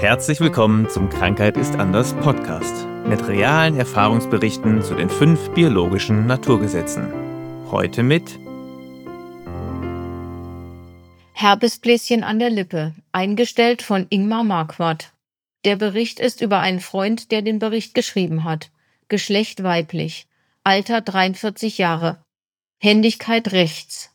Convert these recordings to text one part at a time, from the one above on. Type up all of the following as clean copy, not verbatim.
Herzlich willkommen zum Krankheit ist anders Podcast mit realen Erfahrungsberichten zu den 5 biologischen Naturgesetzen. Heute mit Herpesbläschen an der Lippe, eingestellt von Ingmar Marquardt. Der Bericht ist über einen Freund, der den Bericht geschrieben hat. Geschlecht weiblich, Alter 43 Jahre, Händigkeit rechts.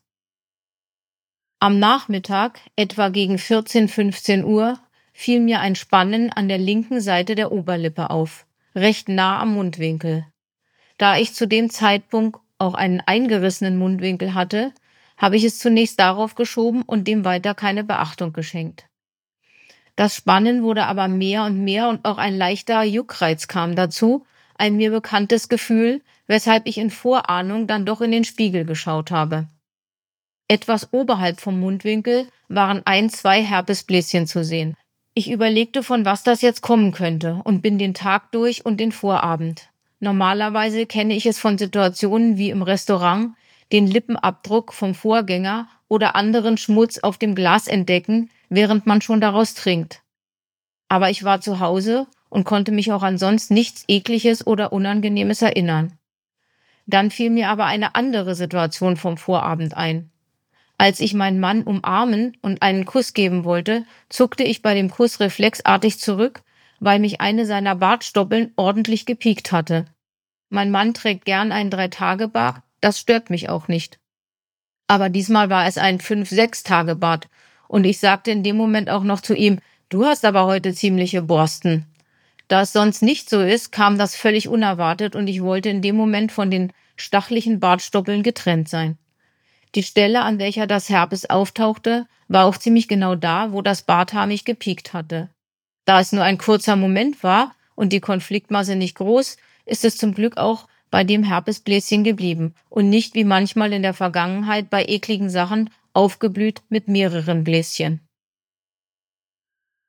Am Nachmittag, etwa gegen 14-15 Uhr, fiel mir ein Spannen an der linken Seite der Oberlippe auf, recht nah am Mundwinkel. Da ich zu dem Zeitpunkt auch einen eingerissenen Mundwinkel hatte, habe ich es zunächst darauf geschoben und dem weiter keine Beachtung geschenkt. Das Spannen wurde aber mehr und mehr und auch ein leichter Juckreiz kam dazu, ein mir bekanntes Gefühl, weshalb ich in Vorahnung dann doch in den Spiegel geschaut habe. Etwas oberhalb vom Mundwinkel waren 1-2 Herpesbläschen zu sehen. Ich überlegte, von was das jetzt kommen könnte und bin den Tag durch und den Vorabend. Normalerweise kenne ich es von Situationen wie im Restaurant, den Lippenabdruck vom Vorgänger oder anderen Schmutz auf dem Glas entdecken, während man schon daraus trinkt. Aber ich war zu Hause und konnte mich auch ansonsten nichts Ekliges oder Unangenehmes erinnern. Dann fiel mir aber eine andere Situation vom Vorabend ein. Als ich meinen Mann umarmen und einen Kuss geben wollte, zuckte ich bei dem Kuss reflexartig zurück, weil mich eine seiner Bartstoppeln ordentlich gepiekt hatte. Mein Mann trägt gern einen 3-Tage-Bart, das stört mich auch nicht. Aber diesmal war es ein 5-6-Tage-Bart und ich sagte in dem Moment auch noch zu ihm, du hast aber heute ziemliche Borsten. Da es sonst nicht so ist, kam das völlig unerwartet und ich wollte in dem Moment von den stachlichen Bartstoppeln getrennt sein. Die Stelle, an welcher das Herpes auftauchte, war auch ziemlich genau da, wo das Barthaar mich gepiekt hatte. Da es nur ein kurzer Moment war und die Konfliktmasse nicht groß, ist es zum Glück auch bei dem Herpesbläschen geblieben und nicht wie manchmal in der Vergangenheit bei ekligen Sachen aufgeblüht mit mehreren Bläschen.